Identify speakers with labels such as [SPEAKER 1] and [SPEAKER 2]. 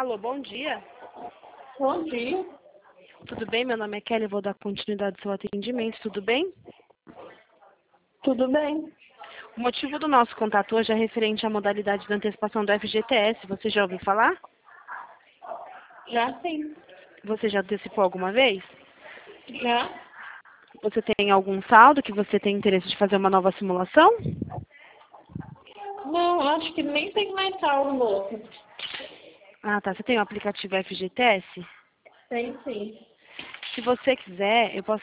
[SPEAKER 1] Alô, bom dia.
[SPEAKER 2] Bom dia.
[SPEAKER 1] Tudo bem? Meu nome é Kelly, vou dar continuidade ao seu atendimento, tudo bem?
[SPEAKER 2] Tudo bem?
[SPEAKER 1] O motivo do nosso contato hoje é referente à modalidade da antecipação do FGTS. Você já ouviu falar?
[SPEAKER 2] Já sim.
[SPEAKER 1] Você já antecipou alguma vez?
[SPEAKER 2] Já?
[SPEAKER 1] Você tem algum saldo que você tem interesse de fazer uma nova simulação?
[SPEAKER 2] Não, acho que nem tem mais saldo, moça.
[SPEAKER 1] Ah, tá. Você tem o aplicativo FGTS?
[SPEAKER 2] Tem sim.
[SPEAKER 1] Se você quiser, eu posso